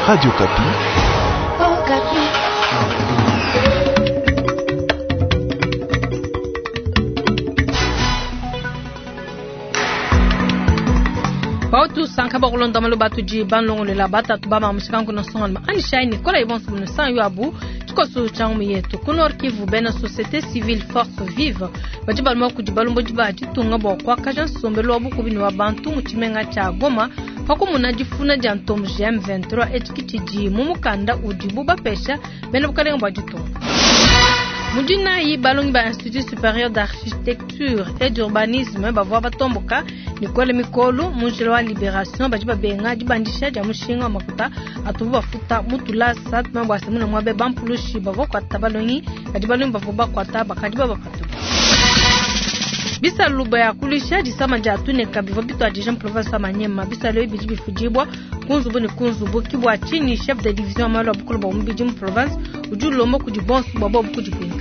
Radio Kapi. Oh, Kapi. Bautu sankaba kulonda malu batu ji banlongo le la bata tu bama msikangu na songa ma ani shaini kola ibon su ne san yu abu tiko su changu yetu kunor kivu bena société civile force vive bajiba mo ku jibalumbo jiba jitunga bo kwa kajan sombelo abu kubini wa bantu muchimenga cha Goma hakumuna jifuna jantom GM23 etikiti mumukanda udibu bapesha bena bukalenga bajitunga Mujina yi balongi ba Institut supérieur d'architecture et d'urbanisme bavwa batomboka Nicole Mikolo mujelo wa libération bajiba benga jibandisha ja mushinga makuta atuba futa mutula sat mabwa semuna mwabe bampulushi bavwa kwa tabalongi kajibalongi bavwa kwa taba kajiba bakatu Bisa luba ya kulisha disama jatune kabivo bito adijan province Manyema bisa leo bijibi fujibwa kunzubu kibwa chini chef de division malo abukulu ba mbijim province ujulombo kujibonsu babo kujipinga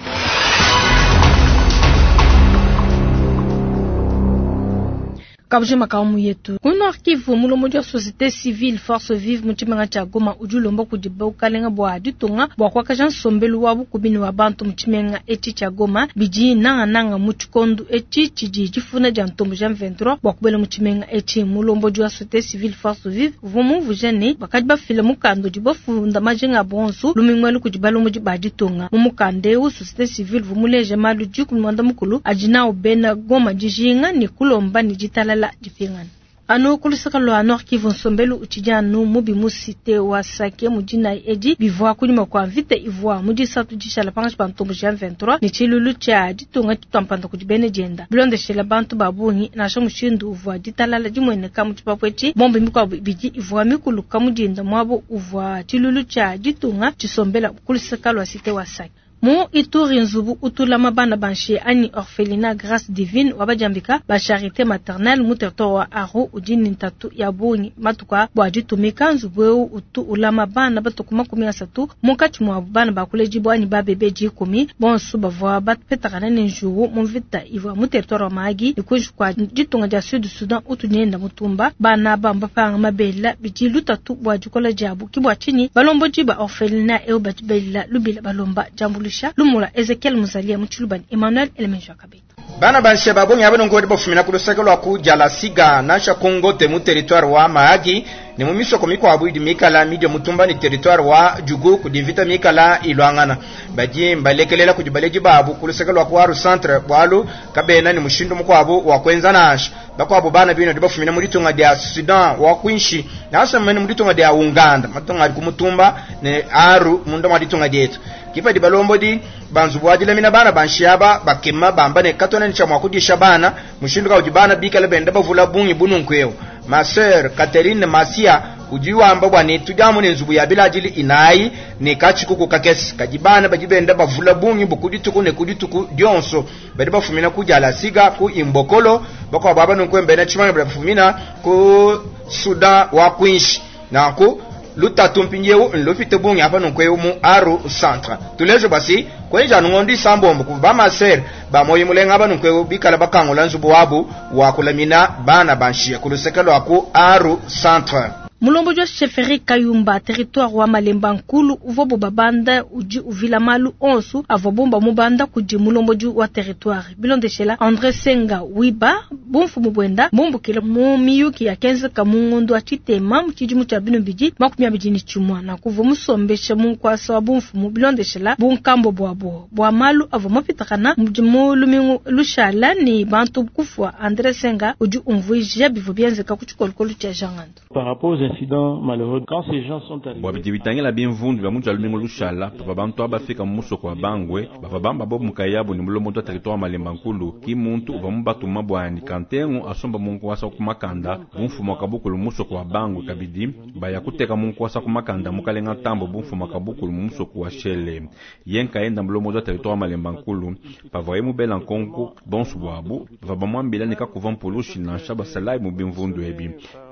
Kabujima kaumu yetu kuno arkivu mulomojo société civile force vive muchimenga cha Goma ujulombo kujiba ukalenga bwa ditunga bwa kwa kajan sombelu wabu kubini wa bantu muchimenga eti cha Goma biji nanga muchukondu eti chiji jifuna jantombo jam 23 bwa kubele muchimenga eti mulombojo société civile force vive vumu vujeni bakajiba filmu kando jibo funda majenga bonsu lumingwelu kujibalo mujiba ditunga mumukande u société civile vumuleje malu jiku mwanda mukulu ajina obena Goma jijinga ni kulomba ni jitala la dipingana ano kulisaka lo anor Kivu sombelu uchijanu mubi musite wa sake mujina eji bivwa kunyuma kwa vite ivwa muji satu jishala pangash bantu mujia 23 ni chilulu cha jitunga tutampanda kujibene jenda bilonde shela bantu babungi na sho mushindu uvwa ditalala jimwene kamu chipapwechi bombe mikwa biji ivwa mikulu kamu jinda mwabo uvwa chilulu cha jitunga chisombela kulisaka lo site wa sake Mu Ituri nzubu utulama bana banshi ani orphelinat grâce divine wabajambika ba charité maternelle mu territoire wa Aru ujini ntatu ya bunyi matuka bwajitumika nzubu utu ulama bana batukuma 13 mukati mwa bana bakuleji bwani babebeji 10 bonsu bavwa batpetakana nenjuru mu vita iva mu territoire wa Magi ikujukwa jitunga ja Sud Sudan utunyenda mutumba bana bamba panga mabela biji lutatu bwajikola jabu kibwachini balombo jiba orphelinat e obatibela lubila balomba jambu Lumula Ezekiel Muzalia Muchuluban Emmanuel Elemenjo Kabito Bana banse babongi abano ngodi bofumina kulusakelo akuja la siga nasha Kongo te mu territoire wa Mahagi ni mumiso komiko abudi mikala media mutumba ni territoire wa Jugu kudivita mikala ilwangana baji mbalekelela kujibaleji babu kulusakelo akwaru centre bwalu kabena ni mushindo mukwabu wa kwenza nash bakwabo bana bino dibofumina muri tunga dia Sudan wa kwinshi nasa mene muri tunga dia Uganda matunga kumutumba ne Aru mundo mwa ditunga dietu kifa di balombo di banzu bwaji lemina bana banshiyaba bakema bamba ne katona ni chamwa kudisha bana mushindu ka ujibana bikala benda bavula bungi bunu nkweo ma sœur Catherine Masia ujiwa amba bwane tujamu ne nzubu ya bilajili inai ne kachikuku kakesi kajibana bajibenda bavula bungi bukudituku ne kudituku dionso bedi bafumina kujala siga ku imbokolo bako baba nkwembe na chimana bafumina ku Sudan wa kwinshi nako luta tumpinyewu nlofite bungi hapa nkwewu mu Aru centre tulejo basi kwenja ngondi sambombo kuba maser ba moyi mulenga hapa nkwewu bikala bakangola nzubu wabu wa kulamina bana banshia kulusekelo aku Aru centre Mulombo jo Sheferi Kayumba territoire wa Malemba nkulu uvobo babanda uji uvila malu onsu avobomba mubanda kuji mulombo jo wa territoire bilonde shela André Senga wiba bomfu mubwenda bombo kila mu miyuki ya 15 kamungondo achitema mukiji muchabino biji makumya bijini chumwa na kuvomusombesha munkwasa wa bomfu mubilonde shela bunkambo bwabo bwa malu avomapitakana mujimu lumingu lushala ni bantu kufwa André Senga uji umvuije bivo bienzeka kuchikolokolo cha jangando par rapport aux incidents malheureux quand ces gens sont arrivés babitibitangela bimvundu bya mutu alumingo lushala papa bantu abafika mumusoko wa bangwe baba bamba bob mukayabo ni mulomo to territoire Malemba nkulu ki muntu bamubatu mabwani kantengo asomba mungu wasa kumakanda bumfumo kabukulu musoko wa bangwe kabidi baya kuteka mungu wasa kumakanda mukalenga tambo bumfumo kabukulu musoko wa shele yenka enda mulomo to territoire Malemba nkulu pavoye mubela nkongo bonsu bwabu baba mwambila nika kuvampulushi na shaba salai mubimvundu ebi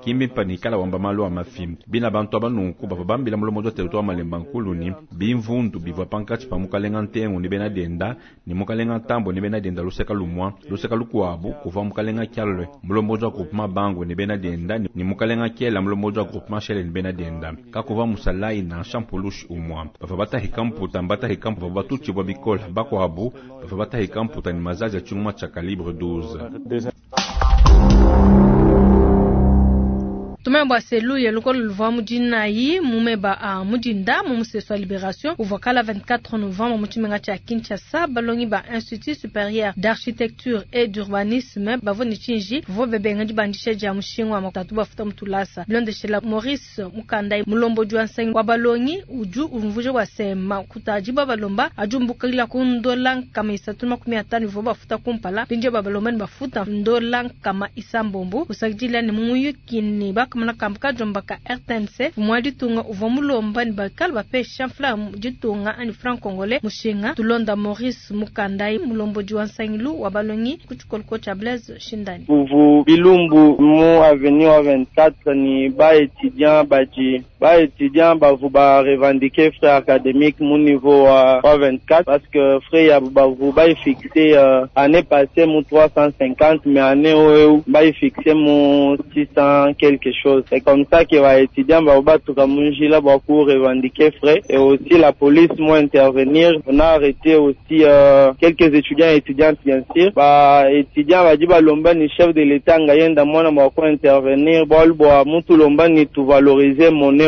kimbi panikala wamba malo wa mafim bina bantu abanunku bavabambila mulomo wa territoire Malemba Nkulu ni bimvundu bivwa pankati pa mukalenga ntengu ni bena denda ni mukalenga tambo ni bena denda luseka lumwa luseka lukuabu kuva mukalenga kyalwe mulomo wa groupement Bangwe ni bena denda ni mukalenga kyela mulomo wa groupement Shele ni bena denda kakuva musalai na champolush umwa bavabata hikamputa mbata hikampu vabatuchi bwa bikola bakuabu bavabata hikamputa ni mazazi ya chunguma cha calibre 12. Tumemba selu ya lokolo luvwa mujina yi mumeba a mujinda mumuseso libération uvokala 24 novembre muchimenga cha Kinshasa balongi ba Institut supérieur d'architecture et d'urbanisme bavoni chinji vo bebenga jibandisha ja mushingwa makutatu bafuta mutulasa blonde shela Maurice Mukandai mulombo juanseng wa balongi uju umvuje wa sema kutajiba balomba ajumbukila kundola kama isatuma 15 vo bafuta kumpala pinje babalomba bafuta ndola kama isambombo usajila ni muyu kini kamana kambuka jombaka RTNC mwadi tunga uvomulomba ni bakal bape chanfla jitunga ani franc congolais mushinga tulonda Maurice Mukandai mulombo juansangilu wabalongi kuchukolko cha Blaise Shindani Uvu bilumbu mu avenue 24 ni ba étudiant bavu ba revendiquer frais académique mu niveau 24 parce que frais ya bavu ba fixé année passée mu 350 mais année où ba fixé mu 600 quelque chose. C'est comme ça que les étudiants vont revendiquer frais et aussi la police va intervenir. On a arrêté aussi quelques étudiants et étudiantes bien sûr. Étudiants va dire lomba ni chef de l'État ngayenda mwana va intervenir. Mutu lomba ni tu valoriser monnaie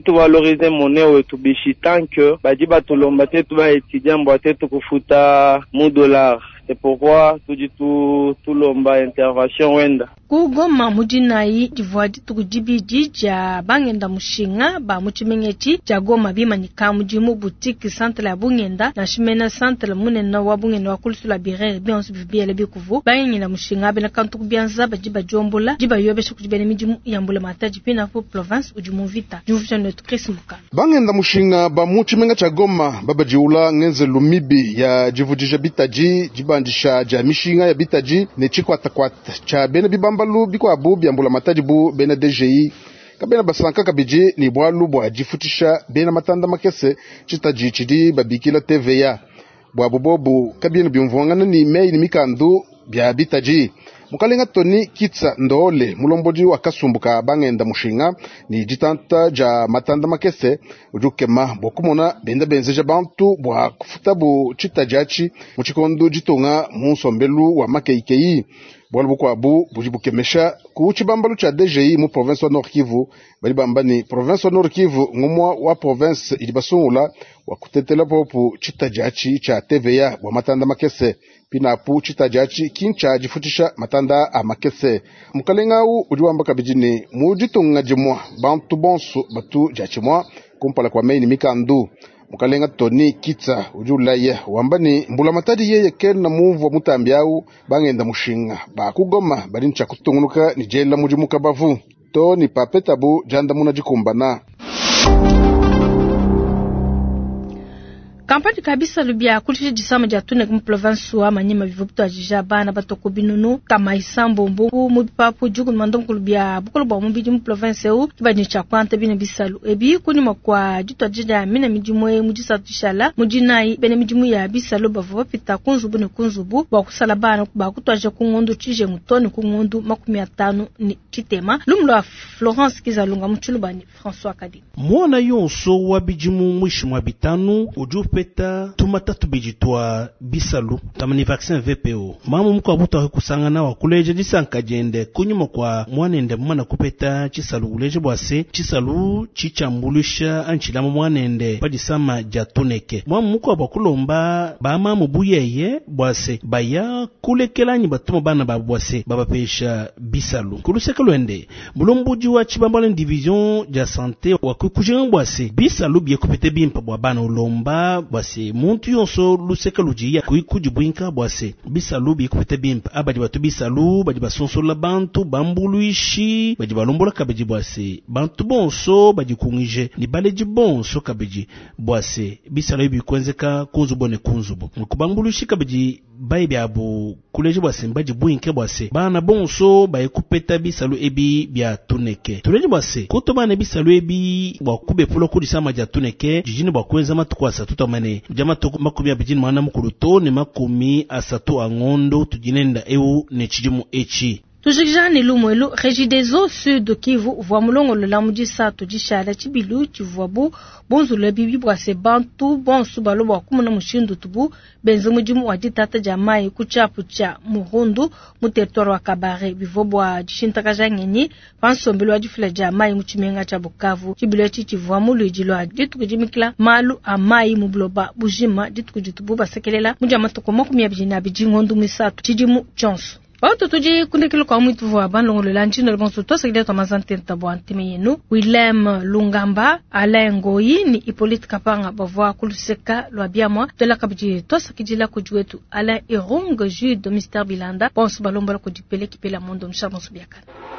ou tu bichitan que va dire tu lomba te tu va étudiant va te kufuta $1. C'est pourquoi tout lomba intervention wenda. Kugoma mujinai jivwadi tukujibiji ja bangenda mushinga ba muchimengechi ja goma bima nikamujimu boutique centre la bungenda na shimena centre munena wa bungenda wa kulisula birere bionsu bibiele bikuvu bangenda mushinga bena kantu kubianza bajiba jombola jiba yobesha kujibene mijimu yambula mataji pina fu province ujumu vita juvusha notre Chris Muka bangenda mushinga ba muchimenga cha goma baba jiula ngenze lumibi ya jivujija bitaji jibandisha ja mishinga ya bitaji ne chikwata kwata cha bena bibamba lu biko abu biambula matajibu bena DGI kabena basanka kabiji ni bwalu bwa jifutisha bena matanda makese chitaji chidi babikila TVA bwa bobobu kabina byumvongana ni mei ni mikandu bya bitaji mukalenga Tony Kitsa Ndole mulomboji wa kasumbuka bangenda mushinga ni jitanta ja matanda makese ujukema bokumona benda benzeja bantu bwa kufutabu chitajachi muchikondu jitonga musombelu wa makeikei bwalbu kwa abu bujibukemesha kuchibambalu cha DGI mu province wa Nord Kivu bali bambani province wa Nord Kivu ngumwa wa province ilibasungula wa kutetela popu chitajachi cha TVA wa matanda makese pinapu chitajachi kincha jifutisha matanda a makese mukalengau ujuamba kabijini mujitunga jimwa bantu bonsu batu jachimwa kumpala kwa meini mikandu mukalenga Tony Kitsa ujulaye wambani mbula matadi yeye ken na muvu wa mutambiau bangenda mushinga bakugoma bali ncha kutungunuka ni jela mujimuka bavu to ni papetabu janda munajikumbana kampani kabisa lubia kulishi jisama jatune kuma province wa manyema vivuputo ajija bana batoko binunu kama isambo mbuku mubipapu jugu mandom kulubia bukulu ba mubiji mu province u kibani cha kwante bine bisalu ebi kuni makwa jito ajija mina mijimwe mujisa tishala mujinai bene mijimu ya bisalu bavu pita kunzubu ne kunzubu ba kusala bana ba kutwaje kungondu chije mutoni kungondu 50 ni chitema lumlo Florence Kizalunga mchulubani François Kadi mwana yonso wa bijimu mwishimwa bitanu uju peta tumatatu bijitwa bisalu tamani vaccin VPO mamu mko abuta kusangana wa kuleje disanka jende kunyuma kwa mwanende mwana kupeta chisalu uleje bwase chisalu chichambulisha anchilama mwanende padisama jatuneke mamu mko abakulomba ba mamu buyeye bwase baya kulekelanyi batuma bana babwase babapesha bisalu kulusekelwende bulombuji wa chibambala division ja santé wa kukujinga bwase bisalu bye kupete bimpa bwa bana ulomba bwase muntu yonso luseka lujiya kuikujibuinka bwase bisalu bikupete bimpa abaji batu bisalu baji basonsola bantu bambuluishi baji balombola kabeji bwase bantu bonso baji kungije ni baleji bonso kabeji bwase bisalu bikwenzeka kunzubo kunzubo mukubambuluishi kabeji bayi byabu kuleji bwase mbaji buinke bwase bana bonso bayi kupeta bisalu ebi bya tuneke tuleji bwase kuto bana bisalu ebi wakube pulo kudisa maja tuneke jijini bakwenza matuko asatu mane jama to makumi abijini mwana mukuluto ne makumi asatu angondo tujinenda eu ne chijimu echi tujijani lumwelu Regideso Sud Kivu voa mulongo lo lamuji sato jishala chibilu chivuabu bonzu le bibi bwase bantu bonsu balo bwa kumuna mushindu tubu benzo mujimu wa ditata jamai kuchapu cha muhundu mu territoire wa Kabare bivobwa jishintaka jangeni pansombelo wa jifila jamai muchimenga cha Bukavu chibilu chivua mulu ijilo aditu kujimikila malu amai mubloba bujima ditu kujitubu basekelela mujama tokoma kumya bijina bijingondu misatu chijimu chonsu Auto tuji kundekilo kwa mwitu vwa banlongo lulanjino lubonsu tosa kide tomazante ntabuwa ntime yenu Willem Lungamba Alain Ngoyi ni Hippolyte Kapanga bavwa kuluseka lwa biamwa tela kabiji tosa kijila kujuetu Alain Irung Jude Mr. Bilanda bonsu balomba la kujipele kipela mondo msha bonsu biakana